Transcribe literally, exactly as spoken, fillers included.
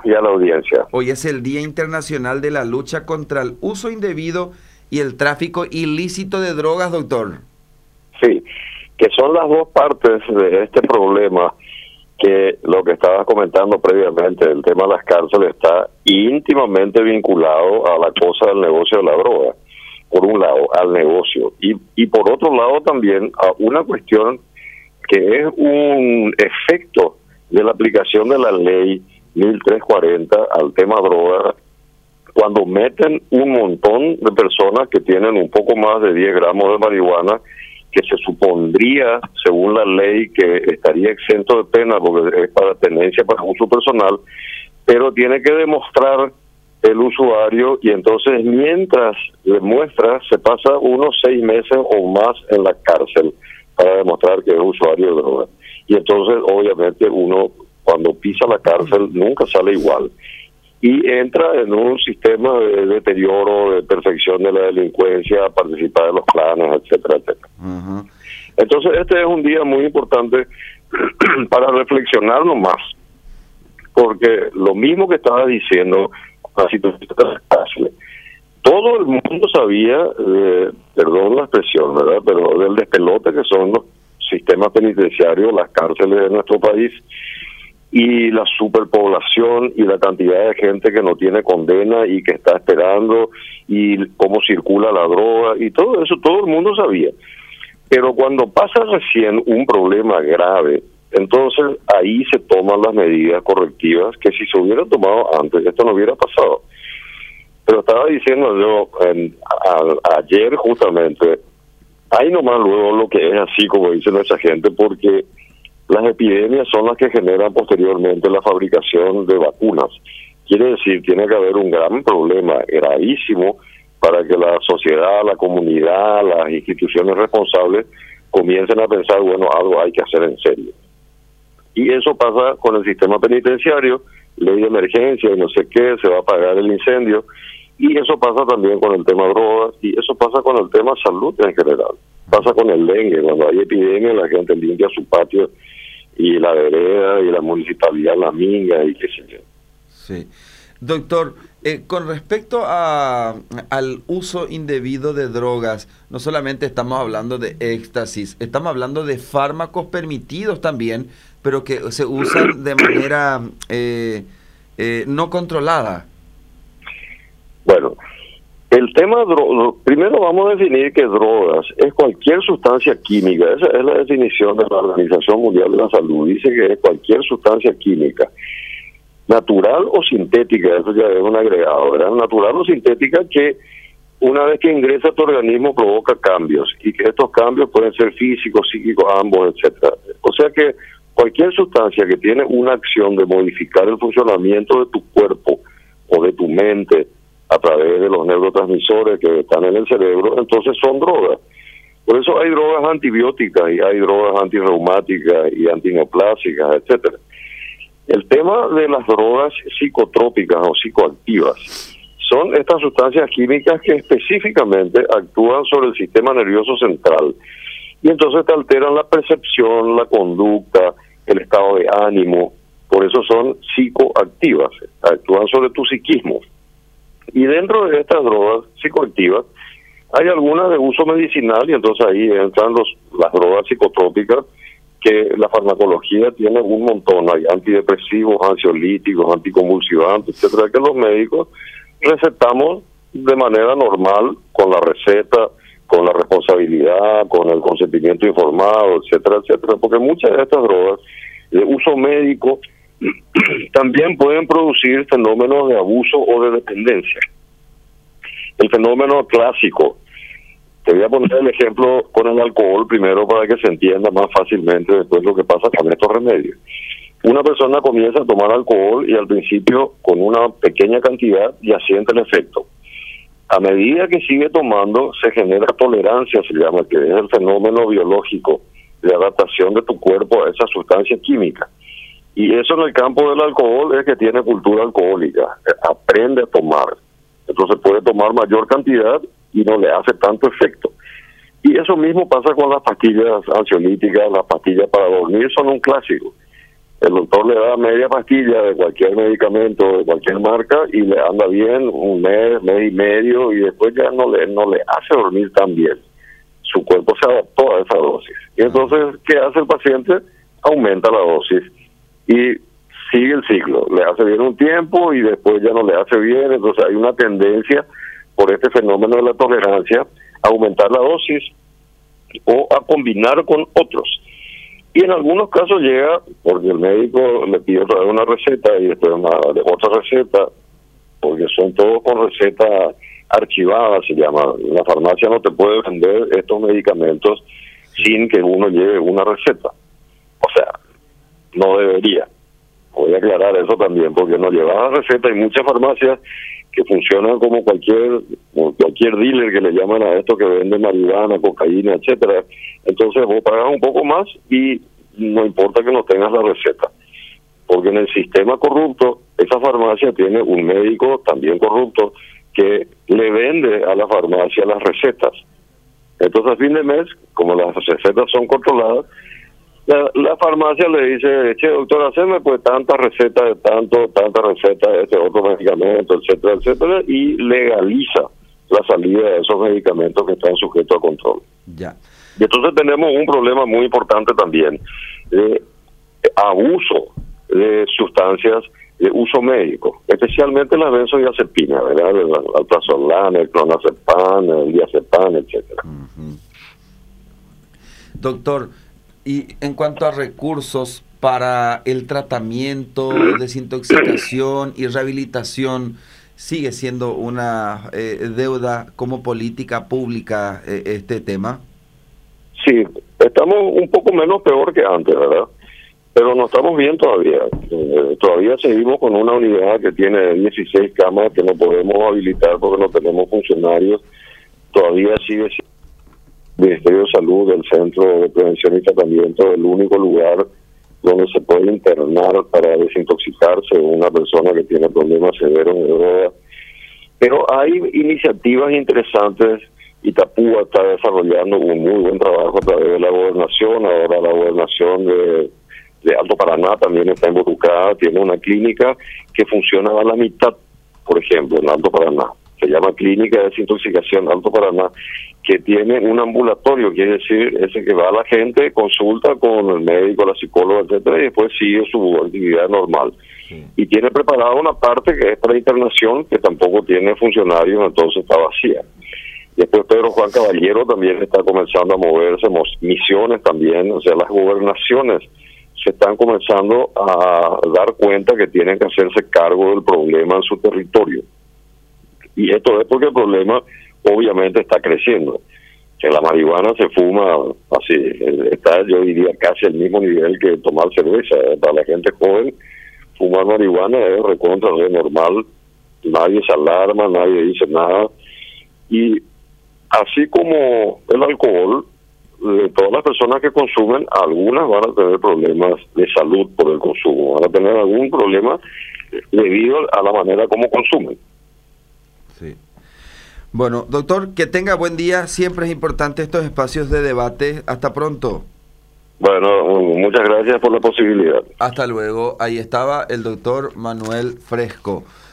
y a la audiencia. Hoy es el Día Internacional de la Lucha contra el Uso Indebido y el Tráfico Ilícito de Drogas, doctor. Sí, que son las dos partes de este problema, que lo que estabas comentando previamente, el tema de las cárceles está íntimamente vinculado a la cosa del negocio de la droga, por un lado, al negocio, y, y por otro lado también a una cuestión que es un efecto de la aplicación de la ley mil trescientos cuarenta al tema droga, cuando meten un montón de personas que tienen un poco más de diez gramos de marihuana, que se supondría, según la ley, que estaría exento de pena porque es para tenencia, para uso personal, pero tiene que demostrar el usuario, y entonces mientras demuestra, se pasa unos seis meses o más en la cárcel para demostrar que es usuario de droga. Y entonces, obviamente, uno cuando pisa la cárcel nunca sale igual. Y entra en un sistema de deterioro, de perfección de la delincuencia, participar de los planes, etcétera, etcétera. Uh-huh. Entonces, este es un día muy importante para reflexionarlo más, porque lo mismo que estaba diciendo, la situación de las cárceles, todo el mundo sabía, eh, perdón la expresión, ¿verdad?, pero del despelote que son los sistemas penitenciarios, las cárceles de nuestro país, y la superpoblación y la cantidad de gente que no tiene condena y que está esperando, y cómo circula la droga y todo eso, todo el mundo sabía. Pero cuando pasa recién un problema grave, entonces ahí se toman las medidas correctivas que si se hubieran tomado antes, esto no hubiera pasado. Pero estaba diciendo yo en, a, ayer justamente, hay nomás luego lo que es así, como dice nuestra gente, porque las epidemias son las que generan posteriormente la fabricación de vacunas. Quiere decir, tiene que haber un gran problema gravísimo para que la sociedad, la comunidad, las instituciones responsables comiencen a pensar, bueno, algo hay que hacer en serio. Y eso pasa con el sistema penitenciario, ley de emergencia y no sé qué, se va a apagar el incendio, y eso pasa también con el tema drogas, y eso pasa con el tema salud en general. Pasa con el dengue, cuando hay epidemia la gente limpia su patio y la vereda y la municipalidad la minga y qué sé yo. Sí. Doctor, eh, con respecto a al uso indebido de drogas, no solamente estamos hablando de éxtasis, estamos hablando de fármacos permitidos también, pero que se usan de manera eh, eh, no controlada. Bueno, el tema, dro- primero vamos a definir que drogas es cualquier sustancia química, esa es la definición de la Organización Mundial de la Salud, dice que es cualquier sustancia química, natural o sintética, eso ya es un agregado, ¿verdad? Natural o sintética que una vez que ingresa a tu organismo provoca cambios, y que estos cambios pueden ser físicos, psíquicos, ambos, etcétera. O sea que cualquier sustancia que tiene una acción de modificar el funcionamiento de tu cuerpo o de tu mente a través de los neurotransmisores que están en el cerebro, entonces son drogas. Por eso hay drogas antibióticas y hay drogas antirreumáticas y antineoplásicas, etcétera. El tema de las drogas psicotrópicas o psicoactivas son estas sustancias químicas que específicamente actúan sobre el sistema nervioso central y entonces te alteran la percepción, la conducta, el estado de ánimo. Por eso son psicoactivas, actúan sobre tu psiquismo. Y dentro de estas drogas psicoactivas hay algunas de uso medicinal, y entonces ahí entran los, las drogas psicotrópicas, que la farmacología tiene un montón. Hay antidepresivos, ansiolíticos, anticonvulsivantes, etcétera, que los médicos recetamos de manera normal, con la receta, con la responsabilidad, con el consentimiento informado, etcétera, etcétera, porque muchas de estas drogas de uso médico también pueden producir fenómenos de abuso o de dependencia. El fenómeno clásico, te voy a poner el ejemplo con el alcohol primero para que se entienda más fácilmente después lo que pasa con estos remedios. Una persona comienza a tomar alcohol y al principio con una pequeña cantidad ya siente el efecto. A medida que sigue tomando se genera tolerancia, se llama, que es el fenómeno biológico de adaptación de tu cuerpo a esa sustancia química. Y eso en el campo del alcohol es que tiene cultura alcohólica, aprende a tomar. Entonces puede tomar mayor cantidad y no le hace tanto efecto. Y eso mismo pasa con las pastillas ansiolíticas, las pastillas para dormir son un clásico. el doctor le da media pastilla de cualquier medicamento, de cualquier marca, y le anda bien un mes, mes y medio, y después ya no le, no le hace dormir tan bien. Su cuerpo se adaptó a esa dosis. Y entonces, ¿qué hace el paciente? Aumenta la dosis y sigue el ciclo. Le hace bien un tiempo y después ya no le hace bien. Entonces hay una tendencia por este fenómeno de la tolerancia a aumentar la dosis o a combinar con otros. Y en algunos casos llega porque el médico le pide otra vez una receta y después una, otra receta, porque son todos con receta archivada, se llama. La farmacia no te puede vender estos medicamentos sin que uno lleve una receta. O sea, no debería. Voy a aclarar eso también, porque no llevas la receta. Hay muchas farmacias que funcionan como cualquier como cualquier dealer que le llaman a esto, que vende marihuana, cocaína, etcétera. Entonces vos pagas un poco más y no importa que no tengas la receta, porque en el sistema corrupto esa farmacia tiene un médico también corrupto que le vende a la farmacia las recetas. Entonces a fin de mes, como las recetas son controladas, la, la farmacia le dice: che, doctor, haceme pues tantas recetas de tanto, tantas recetas de este otro medicamento, etcétera, etcétera, y legaliza la salida de esos medicamentos que están sujetos a control. Ya. Y entonces tenemos un problema muy importante también de abuso de sustancias de uso médico, especialmente las benzodiazepinas, ¿verdad? El alprazolam, el clonazepam, el diazepam, etcétera. Uh-huh. Doctor, y en cuanto a recursos para el tratamiento, desintoxicación y rehabilitación, ¿sigue siendo una eh, deuda como política pública eh, este tema? Sí, estamos un poco menos peor que antes, ¿verdad? Pero no estamos bien todavía. Eh, todavía seguimos con una unidad que tiene dieciséis camas que no podemos habilitar porque no tenemos funcionarios. Todavía sigue siendo el Ministerio de Salud, el Centro de Prevención y Tratamiento, el único lugar donde se puede internar para desintoxicarse una persona que tiene problemas severos de droga. Pero hay iniciativas interesantes. Itapúa está desarrollando un muy buen trabajo a través de la gobernación. Ahora la gobernación de de Alto Paraná también está involucrada, tiene una clínica que funciona a la mitad, por ejemplo, en Alto Paraná. Se llama Clínica de Desintoxicación Alto Paraná, que tiene un ambulatorio, quiere decir, ese que va a la gente, consulta con el médico, la psicóloga, etcétera, y después sigue su actividad normal. Sí. Y tiene preparada una parte que es para internación, que tampoco tiene funcionarios, entonces está vacía. Después Pedro Juan Caballero también está comenzando a moverse, Misiones también, o sea, las gobernaciones se están comenzando a dar cuenta que tienen que hacerse cargo del problema en su territorio. Y esto es porque el problema obviamente está creciendo. Que la marihuana se fuma así, está yo diría casi al mismo nivel que tomar cerveza. Para la gente joven, fumar marihuana es recontra, es normal, nadie se alarma, nadie dice nada. Y así como el alcohol, de todas las personas que consumen, algunas van a tener problemas de salud por el consumo, van a tener algún problema debido a la manera como consumen. Sí. Bueno, doctor, que tenga buen día. Siempre es importante estos espacios de debate. Hasta pronto. Bueno, muchas gracias por la posibilidad. Hasta luego. Ahí estaba el doctor Manuel Fresco.